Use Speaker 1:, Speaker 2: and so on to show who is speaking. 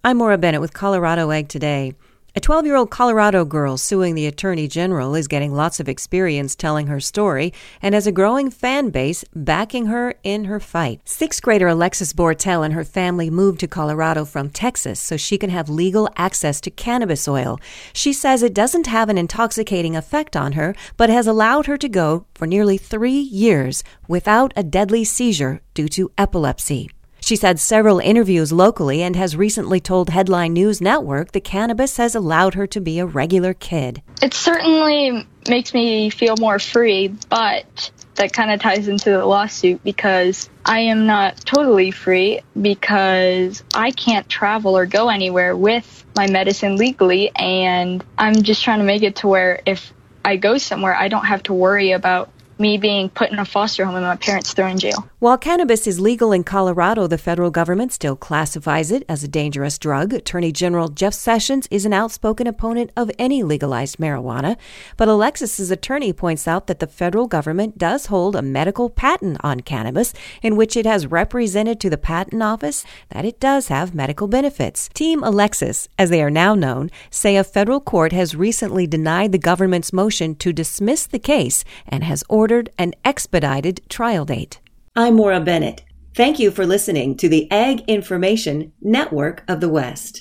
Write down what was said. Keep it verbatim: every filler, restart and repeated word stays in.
Speaker 1: I'm Maura Bennett with Colorado Ag Today. A twelve-year-old Colorado girl suing the Attorney General is getting lots of experience telling her story and has a growing fan base backing her in her fight. Sixth grader Alexis Bortel and her family moved to Colorado from Texas so she can have legal access to cannabis oil. She says it doesn't have an intoxicating effect on her, but has allowed her to go for nearly three years without a deadly seizure due to epilepsy. She's had several interviews locally and has recently told Headline News Network that cannabis has allowed her to be a regular kid.
Speaker 2: It certainly makes me feel more free, but that kind of ties into the lawsuit because I am not totally free because I can't travel or go anywhere with my medicine legally, and I'm just trying to make it to where if I go somewhere, I don't have to worry about me being put in a foster home and my parents thrown in jail.
Speaker 1: While cannabis is legal in Colorado, the federal government still classifies it as a dangerous drug. Attorney General Jeff Sessions is an outspoken opponent of any legalized marijuana. But Alexis's attorney points out that the federal government does hold a medical patent on cannabis in which it has represented to the patent office that it does have medical benefits. Team Alexis, as they are now known, say a federal court has recently denied the government's motion to dismiss the case and has ordered an expedited trial date. I'm Maura Bennett. Thank you for listening to the Ag Information Network of the West.